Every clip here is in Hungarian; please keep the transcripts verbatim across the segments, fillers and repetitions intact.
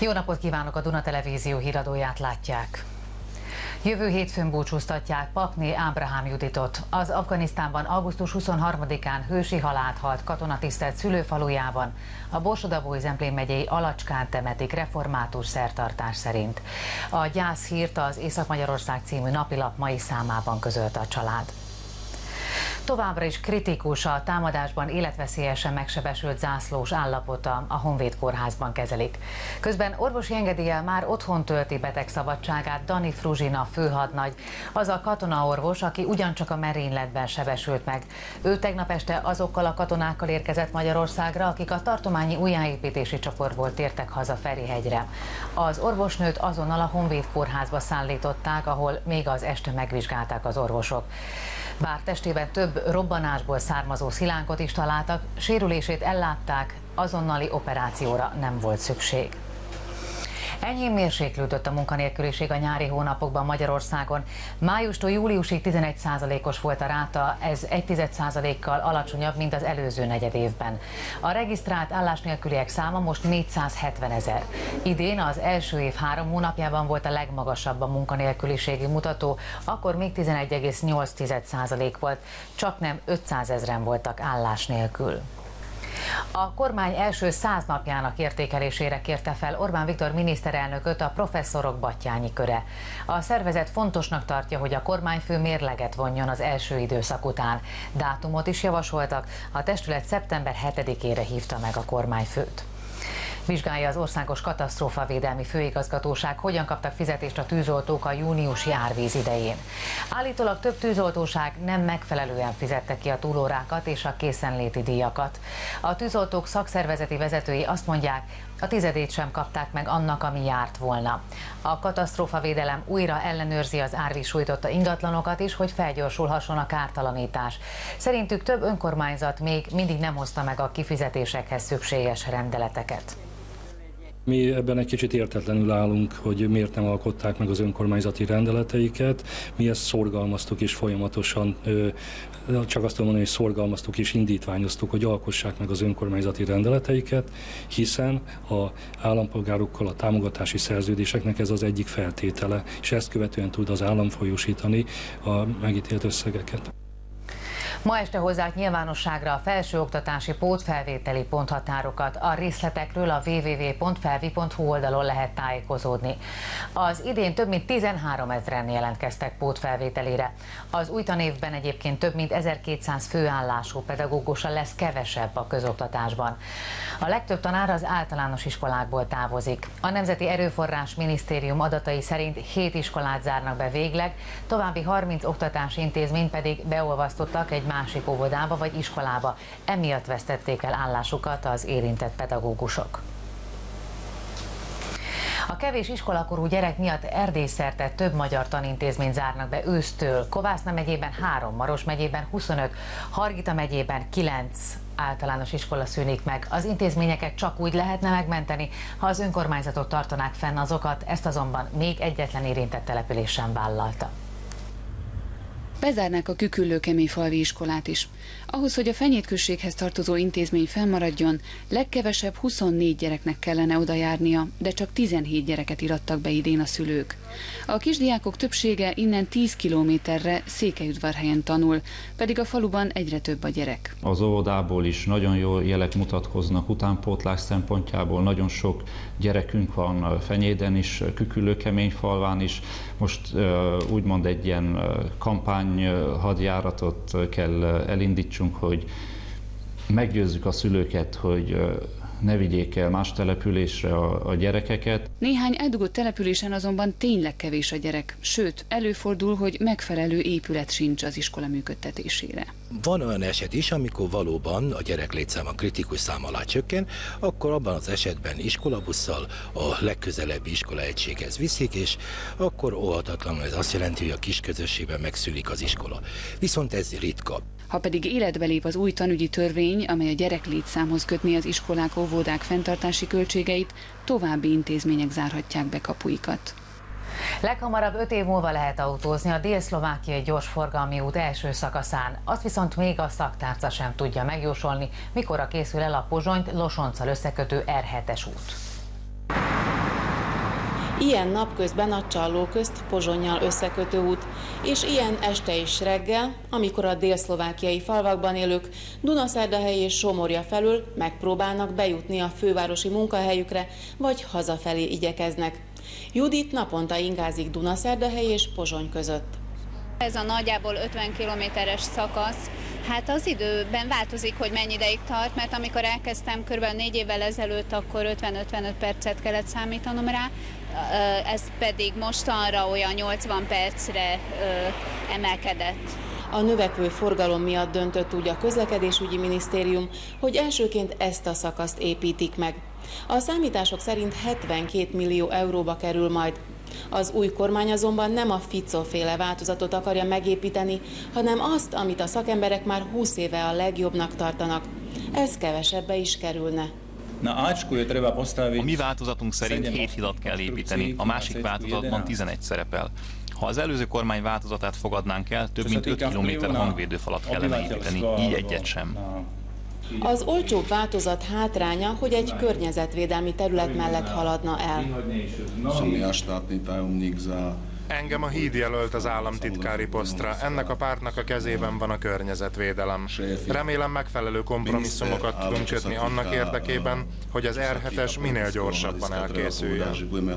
Jó napot kívánok, a Duna Televízió híradóját látják. Jövő hétfőn búcsúztatják Pakné Ábrahám Juditot. Az Afganisztánban augusztus huszonharmadikán hősi halált halt katonatisztelt szülőfalujában. A Borsod-Abaúj-Zemplén megyei Alacskán temetik református szertartás szerint. A gyászhírt az Észak-Magyarország című napilap mai számában közölte a család. Továbbra is kritikus a támadásban életveszélyesen megsebesült zászlós állapota, a Honvéd kórházban kezelik. Közben orvosi engedéllyel már otthon tölti betegszabadságát Dani Fruzsina főhadnagy, az a katonaorvos, aki ugyancsak a merényletben sebesült meg. Ő tegnap este azokkal a katonákkal érkezett Magyarországra, akik a tartományi újjáépítési csoportból tértek haza Ferihegyre. Az orvosnőt azonnal a Honvéd kórházba szállították, ahol még az este megvizsgálták az orvosok. Bár testében több robbanásból származó szilánkot is találtak, sérülését ellátták, azonnali operációra nem volt szükség. Enyhén mérséklődött a munkanélküliség a nyári hónapokban Magyarországon. Májustól júliusig tizenegy százalékos volt a ráta, ez egy tized százalékkal alacsonyabb, mint az előző negyedévben. A regisztrált állásnélküliek száma most négyszázhetven ezer. Idén az első év három hónapjában volt a legmagasabb a munkanélküliségi mutató, akkor még tizenegy egész nyolc tized százalék volt, csaknem ötszázezren voltak állás nélkül. A kormány első száz napjának értékelésére kérte fel Orbán Viktor miniszterelnököt a professzorok Batthyány köre. A szervezet fontosnak tartja, hogy a kormányfő mérleget vonjon az első időszak után. Dátumot is javasoltak, a testület szeptember hetedikére hívta meg a kormányfőt. Vizsgálja az Országos Katasztrófavédelmi Főigazgatóság, hogyan kaptak fizetést a tűzoltók a júniusi árvíz idején. Állítólag több tűzoltóság nem megfelelően fizette ki a túlórákat és a készenléti díjakat. A tűzoltók szakszervezeti vezetői azt mondják, a tizedét sem kapták meg annak, ami járt volna. A katasztrófavédelem újra ellenőrzi az árvíz sújtotta ingatlanokat is, hogy felgyorsulhasson a kártalanítás. Szerintük több önkormányzat még mindig nem hozta meg a kifizetésekhez szükséges rendeleteket. Mi ebben egy kicsit értetlenül állunk, hogy miért nem alkották meg az önkormányzati rendeleteiket. Mi ezt szorgalmaztuk és folyamatosan, csak azt tudom mondani, hogy szorgalmaztuk és indítványoztuk, hogy alkossák meg az önkormányzati rendeleteiket, hiszen az állampolgárokkal a támogatási szerződéseknek ez az egyik feltétele, és ezt követően tud az állam folyósítani a megítélt összegeket. Ma este hozzák nyilvánosságra a felsőoktatási pótfelvételi ponthatárokat. A részletekről a double-u double-u double-u pont felvi pont hu oldalon lehet tájékozódni. Az idén több mint tizenhárom ezren jelentkeztek pótfelvételire. Az új tanévben egyébként több mint ezerkétszáz főállású pedagógusa lesz kevesebb a közoktatásban. A legtöbb tanár az általános iskolákból távozik. A Nemzeti Erőforrás Minisztérium adatai szerint hét iskolát zárnak be végleg, további harminc oktatási intézményt pedig beolvasztottak egy másik óvodába vagy iskolába. Emiatt vesztették el állásukat az érintett pedagógusok. A kevés iskolakorú gyerek miatt Erdélyszerte több magyar tanintézményt zárnak be ősztől. Kovászna megyében három, Maros megyében huszonöt, Hargita megyében kilenc általános iskola szűnik meg. Az intézményeket csak úgy lehetne megmenteni, ha az önkormányzatok tartanák fenn azokat, ezt azonban még egyetlen érintett település sem vállalta. Bezárnák a Küküllő-Keményfalvi iskolát is. Ahhoz, hogy a Fenyét községhez tartozó intézmény fennmaradjon, legkevesebb huszonnégy gyereknek kellene oda járnia, de csak tizenhét gyereket irattak be idén a szülők. A kisdiákok többsége innen tíz kilométerre Székelyudvarhelyen tanul, pedig a faluban egyre több a gyerek. Az óvodából is nagyon jó jelek mutatkoznak utánpótlás szempontjából, nagyon sok gyerekünk van Fenyéden is, Küküllő-Keményfalván is. Most úgymond egy ilyen kampány hadjáratot kell elindítsunk, hogy meggyőzzük a szülőket, hogy ne vigyék el más településre a, a gyerekeket. Néhány eldugott településen azonban tényleg kevés a gyerek, sőt, előfordul, hogy megfelelő épület sincs az iskola működtetésére. Van olyan eset is, amikor valóban a gyerek létszáma kritikus szám alá csökken, akkor abban az esetben iskolabusszal a legközelebbi iskolaegységhez viszik, és akkor óhatatlanul ez azt jelenti, hogy a kis közösségben megszűnik az iskola. Viszont ez ritka. Ha pedig életbe lép az új tanügyi törvény, amely a gyerek létszámhoz kötni az iskolák, óvodák fenntartási költségeit, további intézmények zárhatják be kapuikat. Leghamarabb öt év múlva lehet autózni a dél-szlovákiai gyorsforgalmi út első szakaszán. Azt viszont még a szaktárca sem tudja megjósolni, mikorra készül el a Pozsonyt Losonccal összekötő er hetes út. Ilyen napközben a Csalló közt Pozsonnyal összekötő út, és ilyen este és reggel, amikor a délszlovákiai falvakban élők Dunaszerdahely és Somorja felül megpróbálnak bejutni a fővárosi munkahelyükre, vagy hazafelé igyekeznek. Judit naponta ingázik Dunaszerdahely és Pozsony között. Ez a nagyjából ötven kilométeres szakasz, hát az időben változik, hogy mennyi ideig tart, mert amikor elkezdtem kb. négy évvel ezelőtt, akkor ötven-ötvenöt percet kellett számítanom rá, ez pedig mostanra olyan nyolcvan percre emelkedett. A növekvő forgalom miatt döntött úgy a Közlekedésügyi Minisztérium, hogy elsőként ezt a szakaszt építik meg. A számítások szerint hetvenkét millió euróba kerül majd. Az új kormány azonban nem a Fico-féle változatot akarja megépíteni, hanem azt, amit a szakemberek már húsz éve a legjobbnak tartanak. Ez kevesebbe is kerülne. A mi változatunk szerint hét hidat kell építeni, a másik változatban tizenegy szerepel. Ha az előző kormány változatát fogadnánk el, több mint öt kilométer hangvédőfalat kellene építeni, így egyet sem. Az olcsóbb változat hátránya, hogy egy környezetvédelmi terület mellett haladna el. Engem a híd jelölt az államtitkári posztra. Ennek a pártnak a kezében van a környezetvédelem. Remélem megfelelő kompromisszumokat tudunk kötni annak érdekében, hogy az er hetes minél gyorsabban elkészüljön.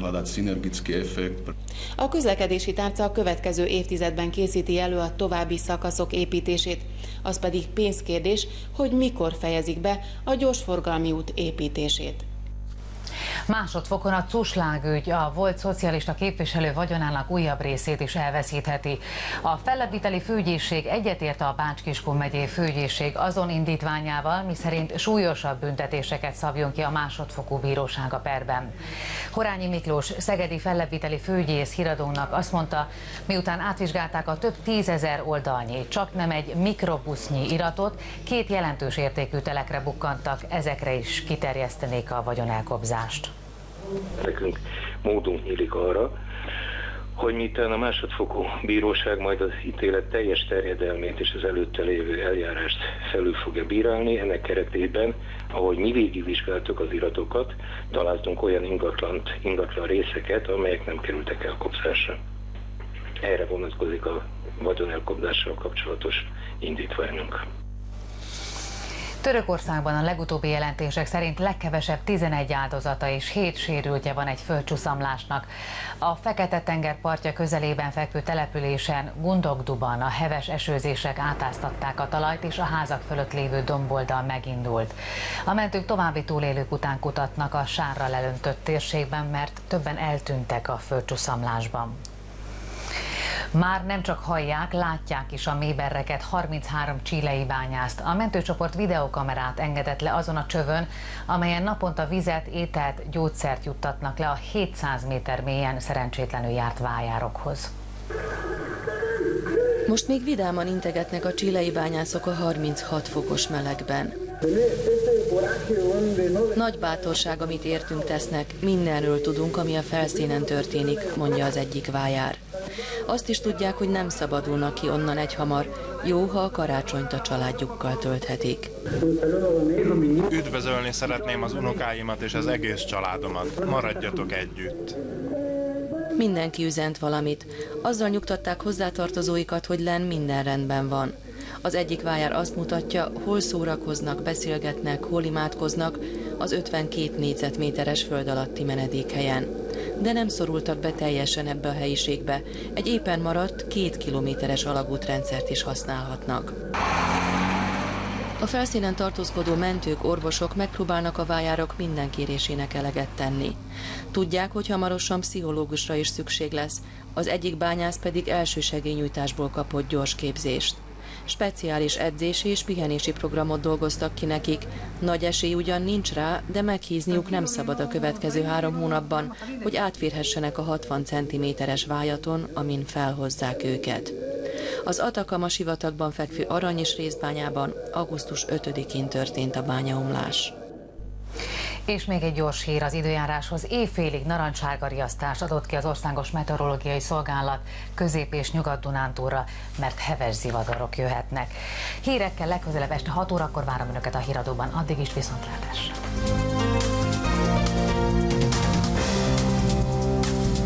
A közlekedési tárca a következő évtizedben készíti elő a további szakaszok építését. Az pedig pénzkérdés, hogy mikor fejezik be a gyorsforgalmi út építését. Másodfokon a Cuslág ügy a volt szocialista képviselő vagyonának újabb részét is elveszítheti. A fellebbviteli főügyészség egyetért a Bács-Kiskun megyei főügyészség azon indítványával, miszerint súlyosabb büntetéseket szabjon ki a másodfokú bíróság a perben. Horányi Miklós, szegedi fellebbviteli főügyész híradónak azt mondta, miután átvizsgálták a több tízezer oldalnyi, csak nem egy mikrobusznyi iratot, két jelentős értékű telekre bukkantak, ezekre is kiterjesztenék a vagyonelkobzást. Nekünk módunk nyílik arra, hogy miután a másodfokú bíróság majd az ítélet teljes terjedelmét és az előtte lévő eljárást felül fogja bírálni, ennek keretében, ahogy mi végigvizsgáltuk az iratokat, találtunk olyan ingatlant, ingatlan részeket, amelyek nem kerültek elkobzásra. Erre vonatkozik a vagyonelkobzással kapcsolatos indítványunk. Törökországban a legutóbbi jelentések szerint legkevesebb tizenegy áldozata és hét sérültje van egy földcsúszamlásnak. A Fekete-tenger partja közelében fekvő településen, Gundogduban a heves esőzések átáztatták a talajt, és a házak fölött lévő domboldal megindult. A mentők további túlélők után kutatnak a sárra lelöntött térségben, mert többen eltűntek a földcsúszamlásban. Már nem csak hallják, látják is a mélyberreket harminchárom chilei bányászt. A mentőcsoport videókamerát engedett le azon a csövön, amelyen naponta vizet, ételt, gyógyszert juttatnak le a hétszáz méter mélyen szerencsétlenül járt vájárokhoz. Most még vidáman integetnek a chilei bányászok a harminchat fokos melegben. Nagy bátorság, amit értünk tesznek, mindenről tudunk, ami a felszínen történik, mondja az egyik vájár. Azt is tudják, hogy nem szabadulnak ki onnan egyhamar, jó, ha a karácsonyt a családjukkal tölthetik. Üdvözölni szeretném az unokáimat és az egész családomat. Maradjatok együtt. Mindenki üzent valamit. Azzal nyugtatták hozzátartozóikat, hogy len minden rendben van. Az egyik vájár azt mutatja, hol szórakoznak, beszélgetnek, hol imádkoznak az ötvenkét négyzetméteres föld alatti menedékhelyen. De nem szorultak be teljesen ebbe a helyiségbe. Egy éppen maradt két kilométeres alagútrendszert is használhatnak. A felszínen tartózkodó mentők, orvosok megpróbálnak a vájárok minden kérésének eleget tenni. Tudják, hogy hamarosan pszichológusra is szükség lesz, az egyik bányász pedig elsősegélynyújtásból kapott gyors képzést. Speciális edzési és pihenési programot dolgoztak ki nekik. Nagy esély ugyan nincs rá, de meghízniuk nem szabad a következő három hónapban, hogy átférhessenek a hatvan centiméteres vájaton, amin felhozzák őket. Az Atakama sivatagban fekvő Arany és Részbányában augusztus ötödikén történt a bányaomlás. És még egy gyors hír az időjáráshoz. Éjfélig narancssárga riasztást adott ki az Országos Meteorológiai Szolgálat Közép- és Nyugat-Dunántúlra, mert heves zivatarok jöhetnek. Hírekkel legközelebb este hat órakor várom Önöket a híradóban. Addig is viszontlátásra!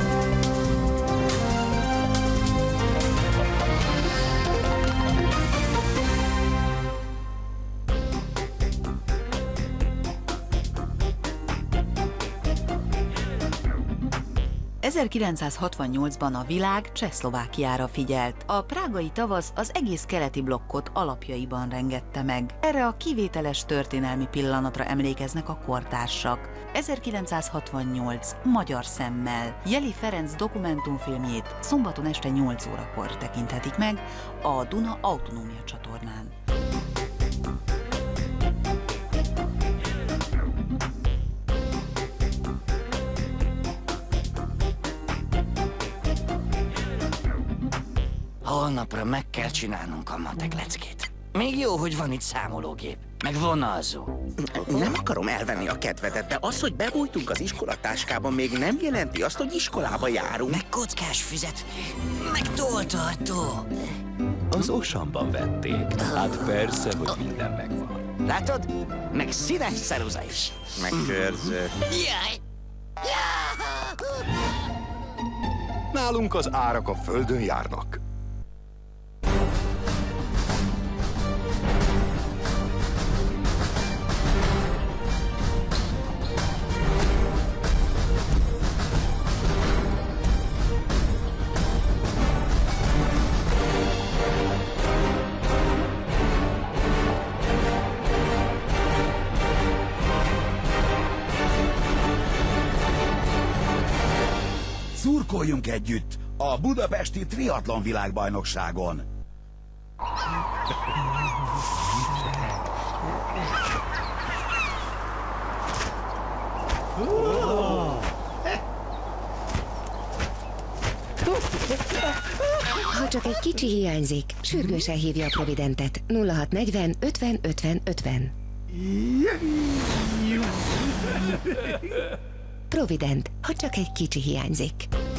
ezerkilencszázhatvannyolcban a világ Csehszlovákiára figyelt. A prágai tavasz az egész keleti blokkot alapjaiban rengette meg. Erre a kivételes történelmi pillanatra emlékeznek a kortársak. ezerkilencszázhatvannyolc magyar szemmel. Jeli Ferenc dokumentumfilmjét szombaton este nyolc órakor tekinthetik meg a Duna Autonómia csatornán. Holnapra meg kell csinálnunk a matek leckét. Még jó, hogy van itt számológép, meg vonalzó. Nem akarom elvenni a kedvedet, de az, hogy bebújtunk az iskolatáskában, még nem jelenti azt, hogy iskolába járunk. Meg kockás füzet, meg toltartó. Az Osamban vették. Hát persze, hogy minden megvan. Látod? Meg színes ceruza is. Meg körző. Jaj! Nálunk az árak a földön járnak. Szurkoljunk együtt a budapesti triatlon világbajnokságon! Ha csak egy kicsi hiányzik, sürgősen hívja a Providentet. nulla hat negyven ötven ötven ötven. Provident, ha csak egy kicsi hiányzik.